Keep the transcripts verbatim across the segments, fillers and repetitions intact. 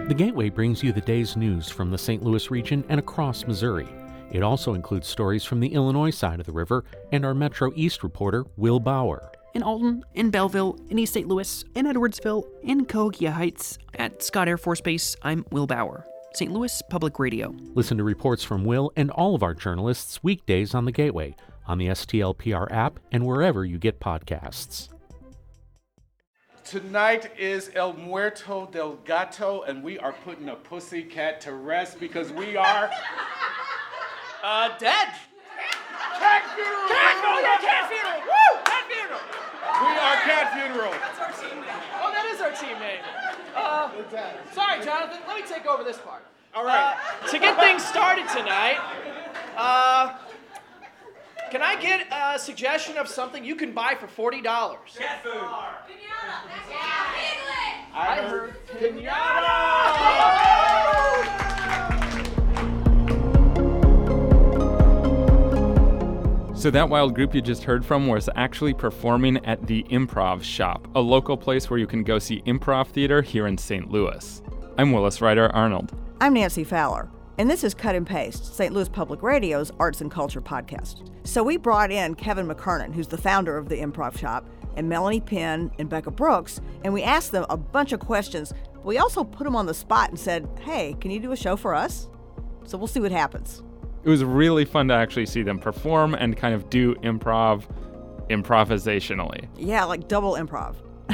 The Gateway brings you the day's news from the Saint Louis region and across Missouri. It also includes stories from the Illinois side of the river and our Metro East reporter, Will Bauer. In Alton, in Belleville, in East Saint Louis, in Edwardsville, in Cahokia Heights, at Scott Air Force Base, I'm Will Bauer. Saint Louis Public Radio. Listen to reports from Will and all of our journalists weekdays on The Gateway, on the S T L P R app, and wherever you get podcasts. Tonight is El Muerto del Gato, and we are putting a pussycat to rest because we are uh, dead. Cat funeral! Cat, oh yeah, cat funeral! Woo! Cat funeral! We are Cat Funeral. That's our team name. Oh, that is our team name. Uh, sorry, Jonathan. Let me take over this part. All right. Uh, to get things started tonight, uh, can I get a suggestion of something you can buy for forty dollars? Cat food. I heard Pinata! So that wild group you just heard from was actually performing at the Improv Shop, a local place where you can go see improv theater here in Saint Louis. I'm Willis Ryder Arnold. I'm Nancy Fowler, and this is Cut and Paste, Saint Louis Public Radio's arts and culture podcast. So we brought in Kevin McKernan, who's the founder of the Improv Shop, and Melanie Penn and Becca Brooks, and we asked them a bunch of questions. We also put them on the spot and said, hey, can you do a show for us? So we'll see what happens. It was really fun to actually see them perform and kind of do improv improvisationally. Yeah, like double improv.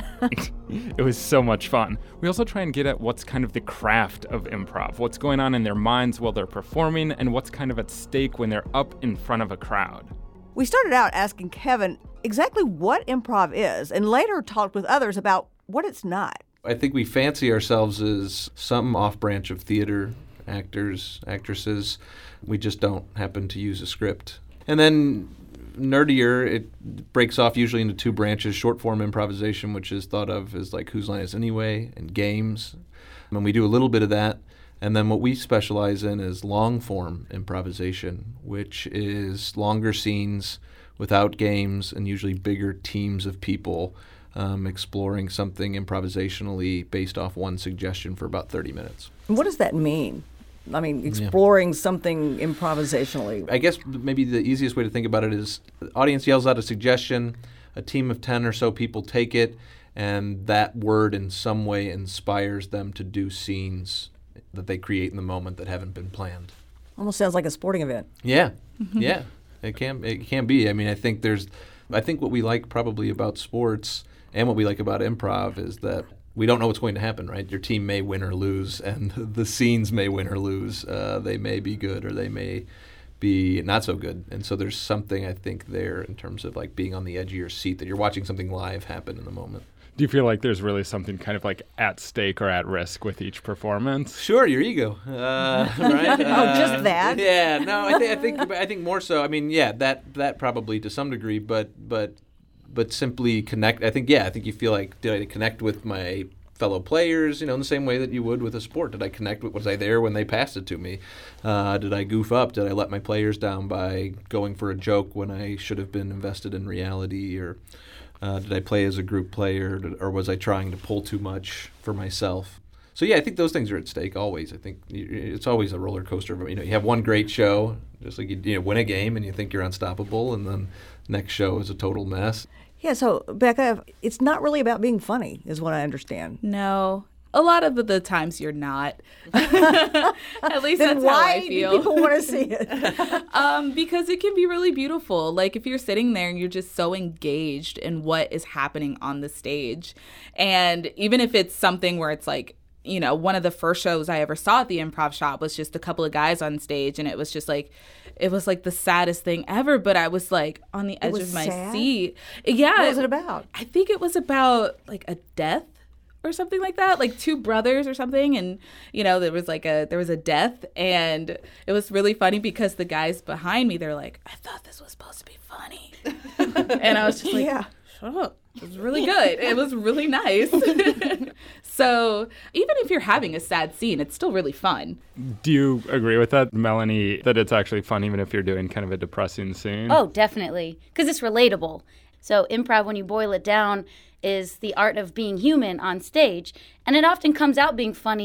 It was so much fun. We also try and get at what's kind of the craft of improv, what's going on in their minds while they're performing, and what's kind of at stake when they're up in front of a crowd. We started out asking Kevin exactly what improv is, and later talked with others about what it's not. I think we fancy ourselves as some off-branch of theater, actors, actresses. We just don't happen to use a script. And then nerdier, it breaks off usually into two branches: short-form improvisation, which is thought of as like Whose Line Is Anyway, and games. And we do a little bit of that. And then what we specialize in is long-form improvisation, which is longer scenes without games and usually bigger teams of people um, exploring something improvisationally based off one suggestion for about thirty minutes. What does that mean? I mean, exploring yeah. something improvisationally. I guess maybe the easiest way to think about it is the audience yells out a suggestion, a team of ten or so people take it, and that word in some way inspires them to do scenes that they create in the moment that haven't been planned. Almost sounds like a sporting event. Yeah, yeah, it can it can be. I mean, I think there's, I think what we like probably about sports and what we like about improv is that we don't know what's going to happen, right? Your team may win or lose, and the scenes may win or lose. Uh, they may be good or they may be not so good. And so there's something, I think, there in terms of like being on the edge of your seat, that you're watching something live happen in the moment. Do you feel like there's really something kind of like at stake or at risk with each performance? Sure, your ego, uh, right? oh, uh, just that? Yeah, no, I, th- I think I think more so. I mean, yeah, that that probably to some degree, but but but simply connect. I think yeah, I think you feel like, did I connect with my fellow players, you know, in the same way that you would with a sport? Did I connect with, was I there when they passed it to me? Uh, did I goof up? Did I let my players down by going for a joke when I should have been invested in reality? Or uh, did I play as a group player, or was I trying to pull too much for myself? So yeah, I think those things are at stake always. I think it's always a roller coaster. You know, you have one great show, just like you, you know, win a game and you think you're unstoppable, and then next show is a total mess. Yeah, so Becca, it's not really about being funny, is what I understand. No. A lot of the times you're not. At least then that's why how I feel. do people want to see it? um, because it can be really beautiful. Like if you're sitting there and you're just so engaged in what is happening on the stage. And even if it's something where it's like, you know, one of the first shows I ever saw at the Improv Shop was just a couple of guys on stage, and it was just like, it was like the saddest thing ever, but I was like on the edge of my sad? seat. Yeah. What was it about? I think it was about like a death or something like that, like two brothers or something. And, you know, there was like a, there was a death, and it was really funny because the guys behind me, they're like, I thought this was supposed to be funny. And I was just like, yeah. shut up. It was really good. It was really nice. So even if you're having a sad scene, it's still really fun. Do you agree with that, Melanie, that it's actually fun even if you're doing kind of a depressing scene? Oh, definitely. Because it's relatable. So improv, when you boil it down, is the art of being human on stage. And it often comes out being funny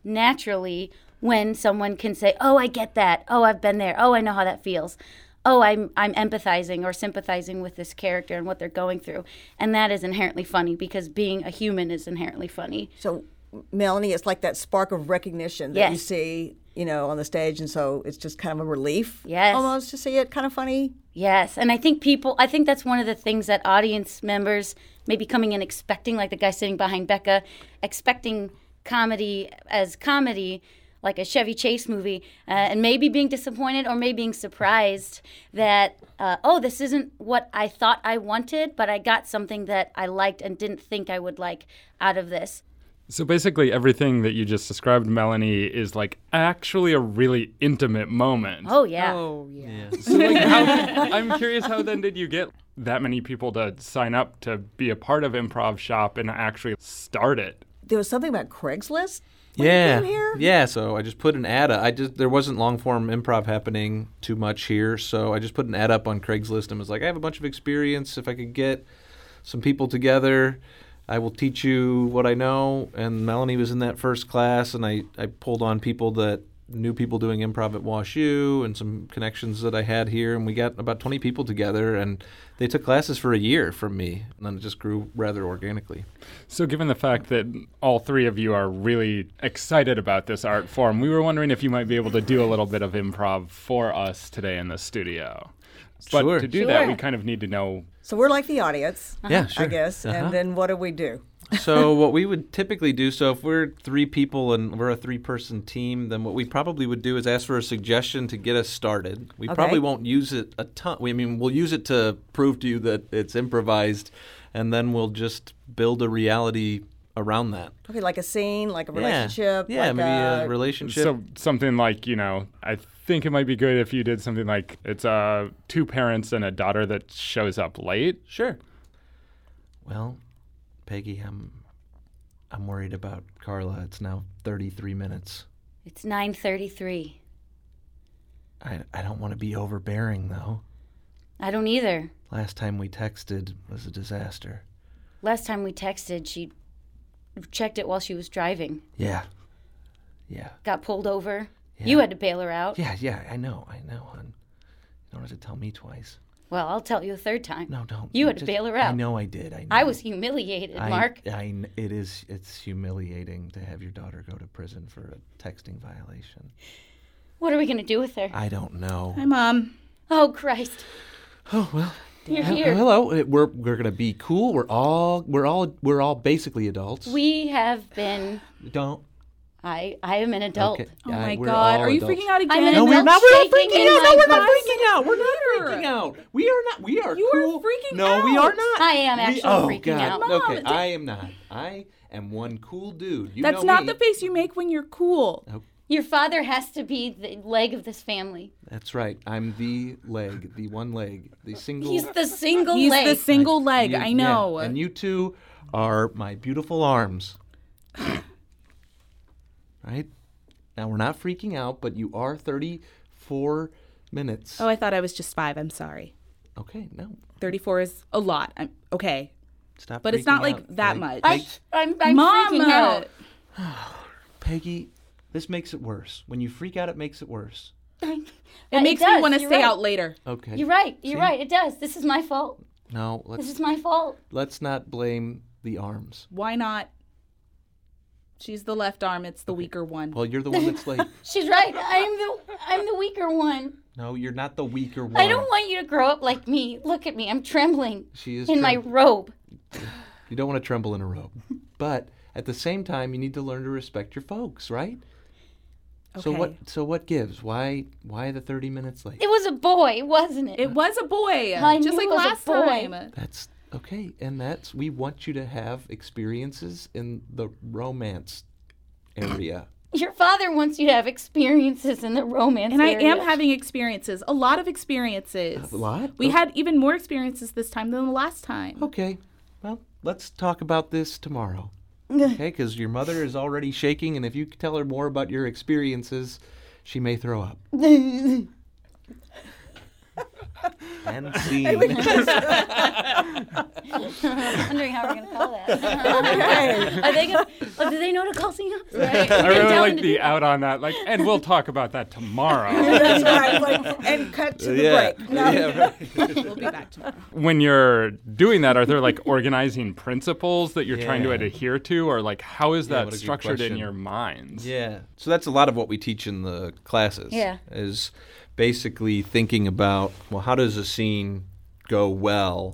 naturally when someone can say, oh, I get that. Oh, I've been there. Oh, I know how that feels. Oh, I'm I'm empathizing or sympathizing with this character and what they're going through. And that is inherently funny because being a human is inherently funny. So, Melanie, it's like that spark of recognition that you Yes. see, you know, on the stage, and so it's just kind of a relief, Yes. almost, to see it kind of funny. Yes, and I think people, I think that's one of the things that audience members may be coming in expecting, like the guy sitting behind Becca, expecting comedy as comedy, like a Chevy Chase movie, uh, and maybe being disappointed or maybe being surprised that, uh, oh, this isn't what I thought I wanted, but I got something that I liked and didn't think I would like out of this. So basically, everything that you just described, Melanie, is like actually a really intimate moment. Oh, yeah. Oh, yeah. So like, how, I'm curious, how then did you get that many people to sign up to be a part of Improv Shop and actually start it? There was something about Craigslist when yeah, you came here? yeah. So I just put an ad up. I just there wasn't long form improv happening too much here, so I just put an ad up on Craigslist and was like, I have a bunch of experience. If I could get some people together, I will teach you what I know. And Melanie was in that first class, and I, I pulled on people that knew people doing improv at WashU and some connections that I had here, and we got about twenty people together, and they took classes for a year from me, and then it just grew rather organically. So given the fact that all three of you are really excited about this art form, we were wondering if you might be able to do a little bit of improv for us today in the studio. But Sure. to do that, Sure. we kind of need to know. So we're like the audience, Yeah, sure. I guess, Uh-huh. and then what do we do? So what we would typically do, so if we're three people and we're a three-person team, then what we probably would do is ask for a suggestion to get us started. We Okay. probably won't use it a ton. We, I mean, we'll use it to prove to you that it's improvised, and then we'll just build a reality around that. Okay, like a scene, like a Yeah. relationship. Yeah, like maybe a, a relationship. So something like, you know, I think it might be good if you did something like it's uh, two parents and a daughter that shows up late. Sure. Well, Peggy, I'm I'm worried about Carla. It's now thirty-three minutes. It's nine thirty-three. I, I don't want to be overbearing, though. I don't either. Last time we texted was a disaster. Last time we texted, she checked it while she was driving. Yeah. Yeah. Got pulled over. Yeah. You had to bail her out. Yeah, yeah, I know, I know, hon. You don't have to tell me twice. Well, I'll tell you a third time. No, don't. You had to Just- bail her out. I know I did. I know. I was humiliated, I, Mark. I kn- it is. It's humiliating to have your daughter go to prison for a texting violation. What are we going to do with her? I don't know. Hi, Mom. Oh, Christ. Oh well. You're He- here. Hello. Uh, We're we're gonna be cool. We're all we're all we're all basically adults. We have been. don't. I I am an adult. Okay. Oh I- my we're God. all Are you adults. freaking out I'm again? an No, we're adult not. We're not shaking freaking in out. No, my we're not butt. freaking out. We're not Here. freaking out. We are not. We are You are cool. freaking no, we are out. not. I am actually we, oh, freaking God. out. Mom, Okay, d- I am not. I am one cool dude. You That's know not me. the face you make when you're cool. Your father has to be the leg of this family. That's right. I'm the leg, the one leg, the single. He's the single He's leg. the single leg. You- I yeah, know. And you two are my beautiful arms. Right? Now we're not freaking out, but you are thirty-four minutes. Oh, I thought I was just five. I'm sorry. Okay, no. thirty-four is a lot. I'm okay. Stop But it's not freaking like out. that Peg- much. I, I'm, I'm Mom, freaking out. Peggy, this makes it worse. When you freak out, it makes it worse. It Uh, makes does. me want to You're stay right. out later. Okay. You're right. You're See? right. It does. This is my fault. No, This let's is my fault. let's not blame the arms. Why not? She's the left arm. It's the weaker one. Well, you're the one that's late. She's right. I'm the I'm the weaker one. No, you're not the weaker one. I don't want you to grow up like me. Look at me. I'm trembling She is in my trem- robe. You don't want to tremble in a robe. But at the same time, you need to learn to respect your folks, right? So Okay. what so what gives? Why why the thirty minutes late? It was a boy, wasn't it? It was a boy. I just knew like it was a last boy. time. That's okay, and that's we want you to have experiences in the romance area. Your father wants you to have experiences in the romance And I area. am having experiences. A lot of experiences. A lot? We Oh. had even more experiences this time than the last time. Okay. Well, let's talk about this tomorrow. Okay, because your mother is already shaking, and if you tell her more about your experiences, she may throw up. And scene. I'm wondering how we're going to call that. Are they gonna, oh, do they know to call scenes? Right. I really like the out on that. Like, and we'll talk about that tomorrow. That's right. Like, and cut to the Yeah. break. No. Yeah, right. We'll be back tomorrow. When you're doing that, are there like organizing principles that you're trying to Yeah. adhere to, or like how is Yeah, that what a good structured in question. your minds? Yeah. So that's a lot of what we teach in the classes. Yeah. Is basically thinking about, well, how does a scene go well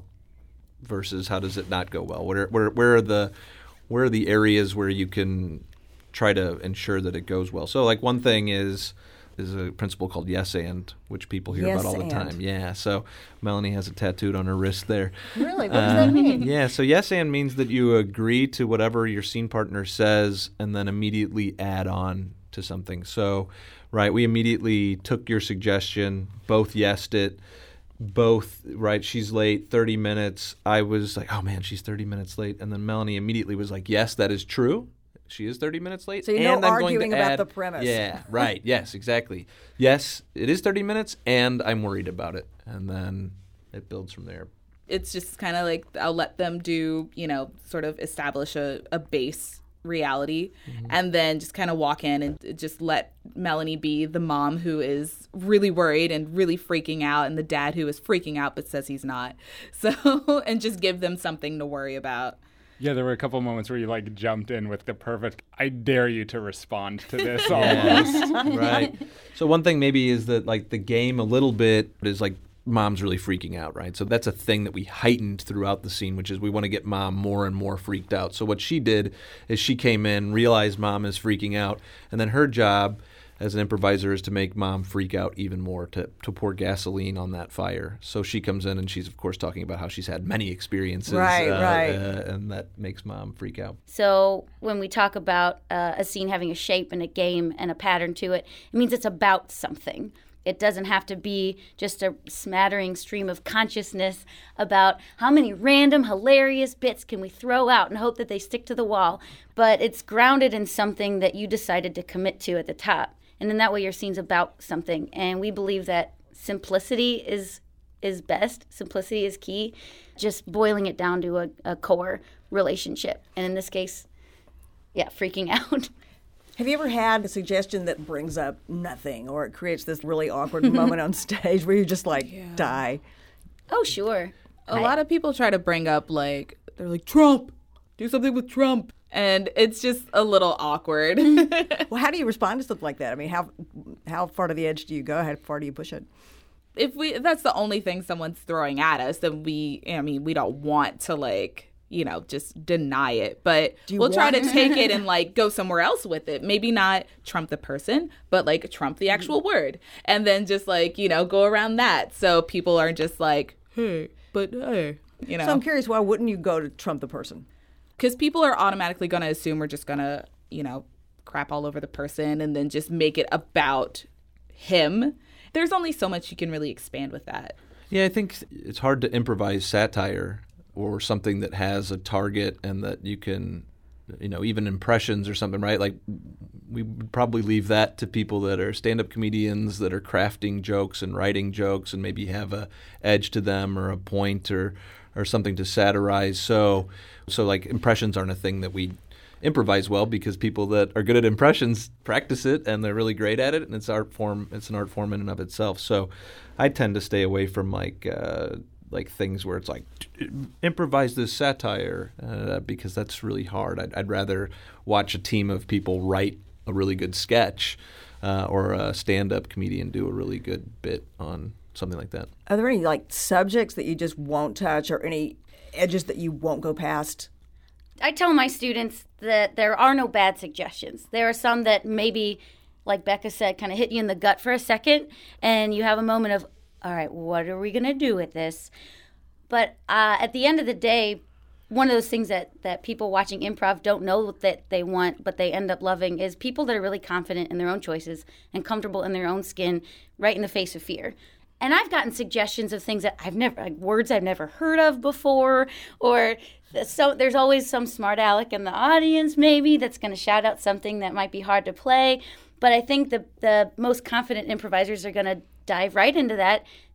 versus how does it not go well? Where where where are the where are the areas where you can try to ensure that it goes well? So like one thing is is a principle called yes and, which people hear Yes about all the and. time. Yeah. So Melanie has it tattooed on her wrist there. Really? What Uh, does that mean? Yeah, so yes and means that you agree to whatever your scene partner says and then immediately add on to something. So, right, we immediately took your suggestion, both yesed it, both, right, she's late, thirty minutes. I was like, oh man, she's thirty minutes late. And then Melanie immediately was like, yes, that is true. She is thirty minutes late. So you're no and I'm going arguing to about add, the premise. Yeah, right. Yes, exactly. Yes, it is thirty minutes, and I'm worried about it. And then it builds from there. It's just kind of like I'll let them do, you know, sort of establish a, a base reality Mm-hmm. and then just kind of walk in and just let Melanie be the mom who is really worried and really freaking out and the dad who is freaking out but says he's not. So, and just give them something to worry about. Yeah, there were a couple moments where you like jumped in with the perfect, I dare you to respond to this Yeah. almost. Right. So one thing maybe is that like the game a little bit is like mom's really freaking out, right? So that's a thing that we heightened throughout the scene, which is we want to get mom more and more freaked out. So what she did is she came in, realized mom is freaking out, and then her job as an improviser is to make mom freak out even more, to, to pour gasoline on that fire. So she comes in and she's, of course, talking about how she's had many experiences. Right, uh, right. Uh, and that makes mom freak out. So when we talk about uh, a scene having a shape and a game and a pattern to it, it means it's about something. It doesn't have to be just a smattering stream of consciousness about how many random, hilarious bits can we throw out and hope that they stick to the wall. But it's grounded in something that you decided to commit to at the top. And in that way, your scene's about something. And we believe that simplicity is is best. Simplicity is key. Just boiling it down to a, a core relationship. And in this case, yeah, freaking out. Have you ever had a suggestion that brings up nothing or it creates this really awkward moment on stage where you just like die? Oh, sure. A lot of people try to bring up like, they're like, Trump, do something with Trump. And it's just a little awkward. Well, how do you respond to something like that? I mean, how how far to the edge do you go? How far do you push it? If we, if that's the only thing someone's throwing at us, then we, I mean, we don't want to like, you know, just deny it. But Do you we'll try to want- take it and like go somewhere else with it. Maybe not Trump the person, but like Trump the actual word. And then just like, you know, go around that. So people aren't just like, hey, but hey, you know. So I'm curious, why wouldn't you go to Trump the person? Because people are automatically going to assume we're just going to, you know, crap all over the person and then just make it about him. There's only so much you can really expand with that. Yeah, I think it's hard to improvise satire or something that has a target and that you can, you know, even impressions or something, right? Like we would probably leave that to people that are stand-up comedians that are crafting jokes and writing jokes and maybe have a edge to them or a point or or something to satirize. So, so like impressions aren't a thing that we improvise well because people that are good at impressions practice it and they're really great at it, and it's art form. It's an art form in and of itself. So, I tend to stay away from like uh, like things where it's like improvise this satire uh, because that's really hard. I'd, I'd rather watch a team of people write a really good sketch uh, or a stand-up comedian do a really good bit on something like that. Are there any like subjects that you just won't touch or any edges that you won't go past? I tell my students that there are no bad suggestions. There are some that maybe, like Becca said, kind of hit you in the gut for a second, and you have a moment of, all right, what are we going to do with this? But uh, at the end of the day, one of those things that, that people watching improv don't know that they want, but they end up loving, is people that are really confident in their own choices and comfortable in their own skin right in the face of fear. And I've gotten suggestions of things that I've never, like words I've never heard of before, or so there's always some smart aleck in the audience maybe that's going to shout out something that might be hard to play. But I think the the most confident improvisers are going to dive right into that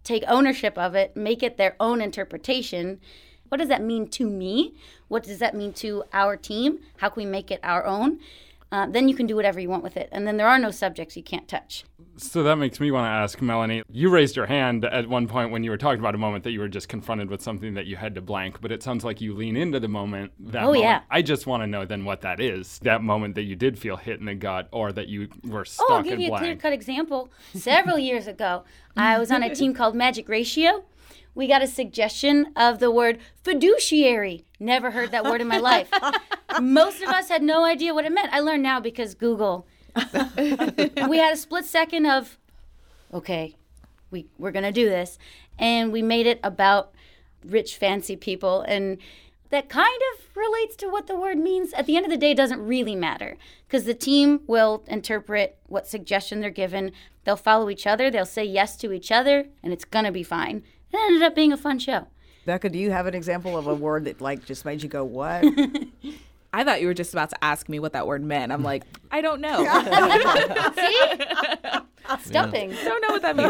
take ownership of it, make it their own interpretation. What does that mean to me? What does that mean to our team? How can we make it our own? Uh, then you can do whatever you want with it. And then there are no subjects you can't touch. So that makes me want to ask, Melanie, you raised your hand at one point when you were talking about a moment that you were just confronted with something that you had to blank, but it sounds like you lean into the moment. That Oh, moment. yeah. I just want to know then what that is, that moment that you did feel hit in the gut or that you were stuck Oh, I'll give in you a blank. clear-cut example. Several years ago, I was on a team called Magic Ratio. We got a suggestion of the word fiduciary. Never heard that word in my life. Most of us had no idea what it meant. I learned now because Google. We had a split second of, okay, we, we're going to do this. And we made it about rich, fancy people. And that kind of relates to what the word means. At the end of the day, it doesn't really matter because the team will interpret what suggestion they're given. They'll follow each other. They'll say yes to each other, and it's going to be fine. It ended up being a fun show. Becca, do you have an example of a word that like just made you go, what? I thought you were just about to ask me what that word meant. I'm like, I don't know. See? Stuffing. Don't know what that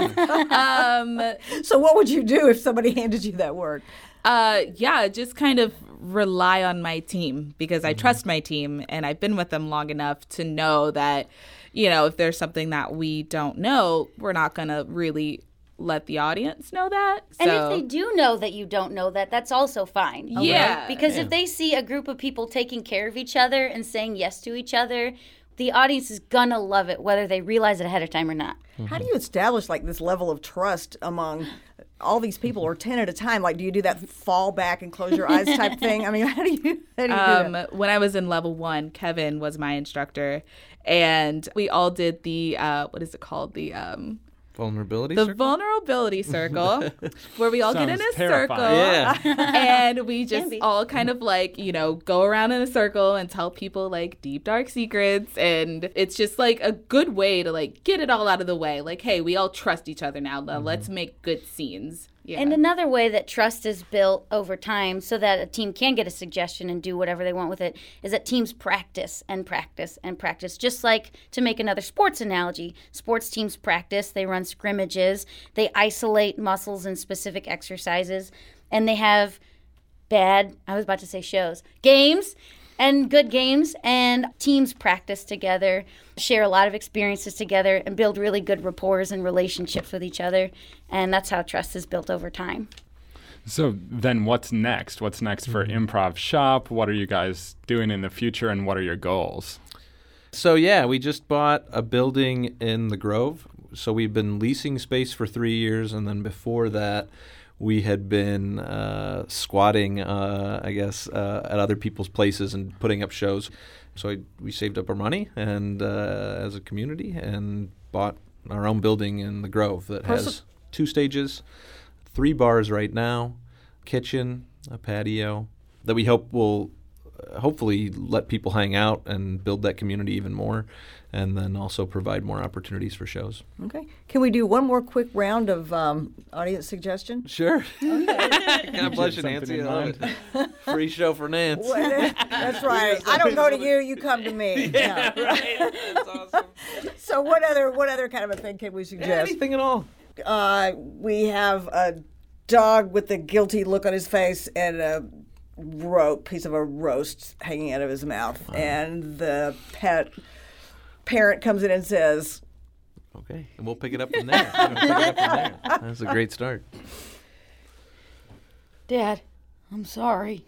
means. Um, So what would you do if somebody handed you that word? Uh, yeah, just kind of rely on my team because I trust my team and I've been with them long enough to know that, you know, if there's something that we don't know, we're not going to really let the audience know that. And So- if they do know that you don't know that, that's also fine. Yeah. Because if they see a group of people taking care of each other and saying yes to each other, the audience is gonna love it, whether they realize it ahead of time or not. How do you establish like this level of trust among all these people, or ten at a time? Like, do you do that fall back and close your eyes type thing? I mean, how do you, how do, you Um, do that? when I was in level one, Kevin was my instructor, and we all did the uh, what is it called? The um, Vulnerability the circle? vulnerability circle, where we all get in Sounds a terrifying. circle, Yeah. and we just be. all kind of like, you know, go around in a circle and tell people like deep dark secrets, and it's just like a good way to like get it all out of the way. Like, hey, we all trust each other now. Now let's make good scenes. Yeah. And another way that trust is built over time so that a team can get a suggestion and do whatever they want with it is that teams practice and practice and practice. Just like, to make another sports analogy, sports teams practice, they run scrimmages, they isolate muscles in specific exercises, and they have bad, I was about to say shows, games and good games, and teams practice together, share a lot of experiences together, and build really good rapport and relationships with each other. And that's how trust is built over time. So then what's next? What's next for Improv Shop? What are you guys doing in the future, and what are your goals? So yeah, we just bought a building in the Grove. So we've been leasing space for three years, and then before that, we had been uh, squatting, uh, I guess, uh, at other people's places and putting up shows. So I, we saved up our money and uh, as a community and bought our own building in the Grove that has two stages, three bars right now, kitchen, a patio that we hope will uh, hopefully let people hang out and build that community even more, and then also provide more opportunities for shows. Okay. Can we do one more quick round of um, audience suggestion? Sure. God bless you, Something Nancy. in I love it. Free show for Nance. Well, that's right. I don't go to you, you come to me. Yeah, Yeah. right. That's awesome. So what other what other kind of a thing can we suggest? Anything at all. Uh, we have a dog with a guilty look on his face and a ro- piece of a roast hanging out of his mouth. And the pet parent comes in and says, Okay, and we'll pick it up from there. We'll pick it up from there. That's a great start. Dad, I'm sorry.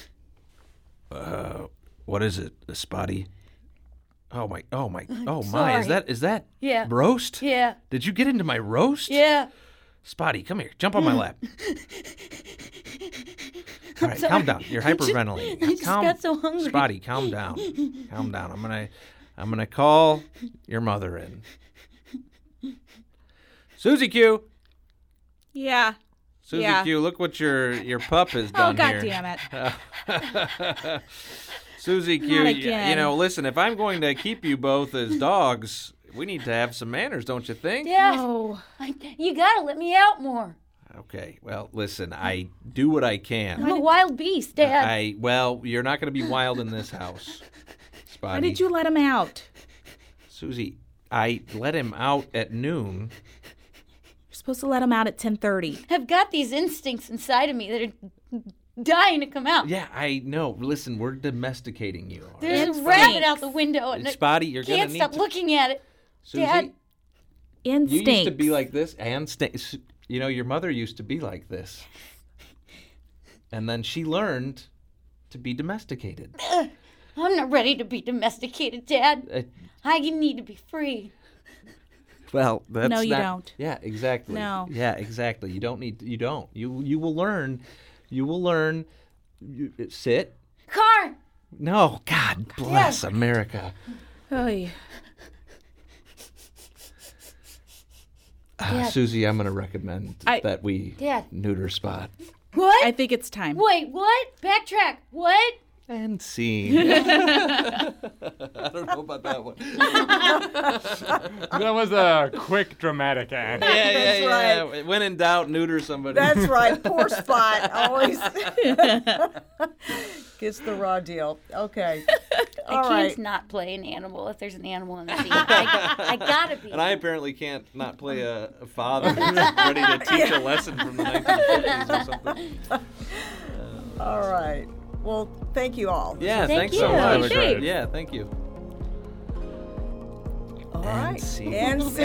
Uh, what is it, a spotty? Oh my! Oh my! Oh my! sorry. Is that is that Yeah. roast? Yeah. Did you get into my roast? Yeah. Spotty, come here. Jump on my lap. All right, calm down. You're hyperventilating. I just calm, got so hungry. Spotty, calm down. Calm down. I'm gonna, I'm gonna call your mother in. Susie Q. yeah. Susie Yeah. Q. Look what your your pup has Oh, done God here. damn it. Susie Q. Not y- again. You know, listen. If I'm going to keep you both as dogs, we need to have some manners, don't you think? Dad, Oh. I, you gotta let me out more. Okay. Well, listen. I do what I can. I'm a wild beast, Dad. I well, you're not going to be wild in this house, Spotty. Why did you let him out? Susie? I let him out at noon. You're supposed to let them out at ten thirty. I've got these instincts inside of me that are dying to come out. Yeah, I know. Listen, we're domesticating you. all There's right? a rabbit out the window, and I Spotty, you're gonna can't need stop to- looking at it. Susie, Dad, Instinct. you used to be like this, and sta- you know, your mother used to be like this. And then she learned to be domesticated. I'm not ready to be domesticated, Dad. Uh, I need to be free. Well, that's No, you not- don't. Yeah, exactly. No. Yeah, exactly. You don't need. You don't. You you will learn. You will learn. You, sit. Car! No, God bless America. Oy. Uh, Dad. Susie, I'm going to recommend I- that we Dad. neuter Spot. What? I think it's time. Wait, what? Backtrack. What? And scene. I don't know about that one. That was a quick, dramatic end. Yeah, yeah, That's yeah. right. When in doubt, neuter somebody. That's right. Poor Spot always gets the raw deal. Okay. I All can't right. not play an animal if there's an animal in the scene. I, I gotta be. And I apparently can't not play a, a father who's ready to teach a lesson from the nineteen fifties or something. All right. Well, thank you all. Yeah, Thank thanks you. so much. Really great. Yeah, thank you. All right. scene. And scene.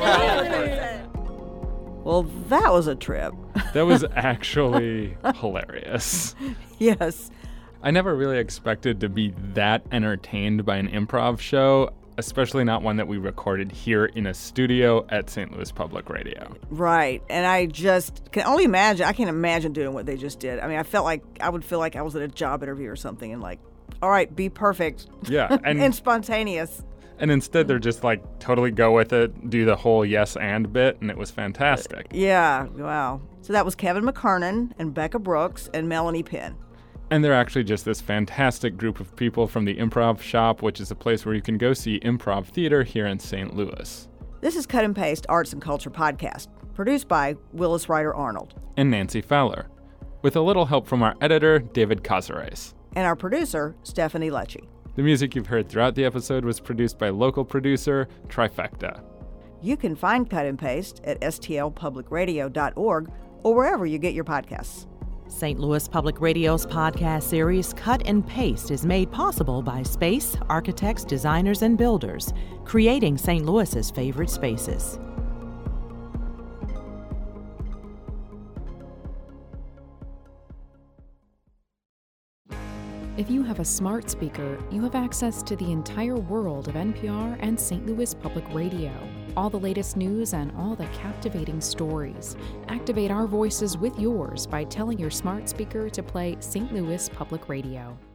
Well, that was a trip. That was actually hilarious. Yes. I never really expected to be that entertained by an improv show, especially not one that we recorded here in a studio at Saint Louis Public Radio. Right. And I just can only imagine. I can't imagine doing what they just did. I mean, I felt like I would feel like I was at a job interview or something and like, all right, be perfect. Yeah, and and spontaneous. and instead they're just like totally go with it, do the whole yes and bit, and it was fantastic. Yeah. Wow. So that was Kevin McKernan and Becca Brooks and Melanie Penn. And they're actually just this fantastic group of people from the Improv Shop, which is a place where you can go see improv theater here in Saint Louis. This is Cut and Paste Arts and Culture Podcast, produced by Willis Ryder Arnold. And Nancy Fowler, with a little help from our editor, David Cazares. And our producer, Stephanie Lecce. The music you've heard throughout the episode was produced by local producer Trifecta. You can find Cut and Paste at s t l public radio dot org or wherever you get your podcasts. Saint Louis Public Radio's podcast series Cut and Paste is made possible by Space, architects, designers, and builders, creating Saint Louis's favorite spaces. If you have a smart speaker, you have access to the entire world of N P R and Saint Louis Public Radio. All the latest news and all the captivating stories. Activate our voices with yours by telling your smart speaker to play Saint Louis Public Radio.